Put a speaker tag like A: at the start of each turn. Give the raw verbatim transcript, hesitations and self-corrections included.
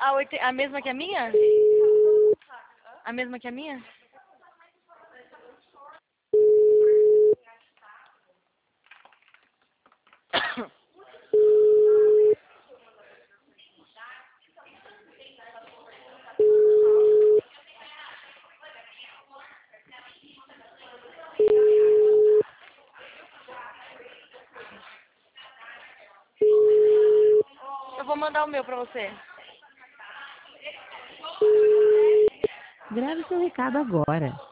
A: a, oite... a mesma que a minha? A mesma que a minha? Eu vou mandar o meu pra você.
B: Grave seu recado agora.